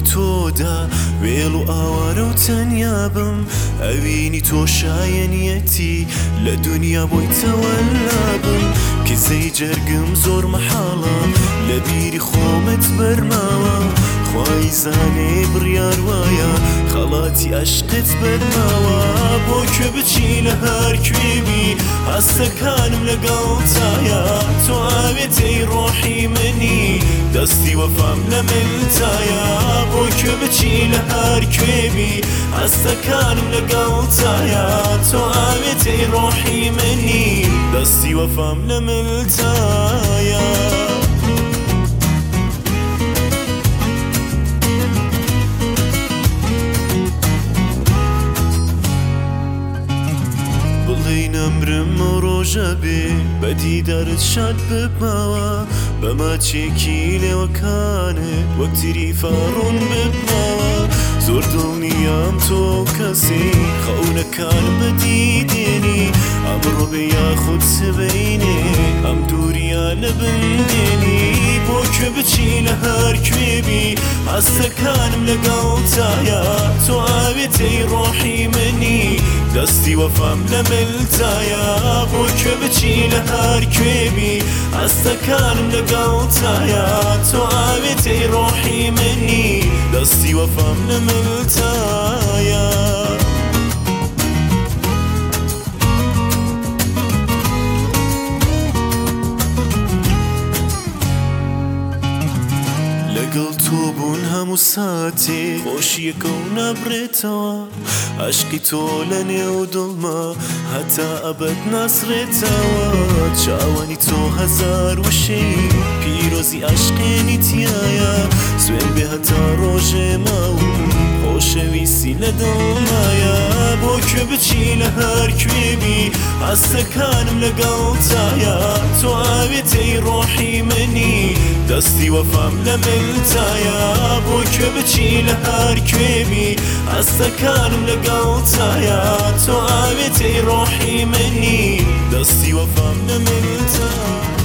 تۆدا وێڵ و ئاوارە و تەنیابم ئەوینی تۆ شایەنیەتی لە دنیا بۆی تەوەلابم کزەی جەرگم زۆر مەحاڵە لە بیری خۆمت بەرماوە خوای زانێ بڕیار وایە خەڵاتی عەشقت بەرماوە بۆ کوێ بچی لە هەر کوێبی هەستەکانم لەگەڵتایە تۆ ئاوێتەی ڕۆحی منی دەستی وەفام لە ملتایە بۆ کوێ بچی لە هەر کوێبی هەستەکانم لەگەڵتایە تۆ ئاوێتەی ڕۆحی منی دەستی وەفام لە ملتایە نەمرم و ڕۆژە بێ بە دیدارت شاد ببماوە بە ماچێکی لێوەکانت وەک تیری فاڕۆن ببماوە زۆر دڵنیام تۆ کەسێ خەونەکان بەدیدێنی ئەمڕۆ بێ یاخود سبەینێ ئەم دووریە لە بندێنی بۆ کوێ بچی لە هەر کوێبی هەستەکانم لەگەڵتایە تۆ ئاوێتەی ڕۆحی منی دەستی وەفام لە ملتایە بۆ کوێ بچی لە هەر کوێبی هەستەکانم لەگەڵتایە تۆ ئاوێتەی ڕۆحی منی دەستی وەفام لە ملتایە لەگەڵ تۆ بوون هەموو ساتێ خۆشیەکە و نابڕێتەوە عەشقی تۆ لە نێو دڵما هەتا ئەبەد ناسڕێتەوە چاوەنی تۆ هەزار وشەی پیرۆزی عەشقێنی تایە سوێن بێ هەتا ڕۆژێ ماوم خۆشەویستی لە دڵمایە بۆ کوێ بچی لە هەر کوێبی هەستەکانم لەگەڵتایە تۆ ئاوێتەی ڕۆحی منی دەستی وەفام لە ملتایە بۆ کوێ بچی لە هەر کوێبی هەستەکانم لەگەڵتایە تۆ ئاوێتەی ڕۆحی منی دەستی وەفام لە ملتایە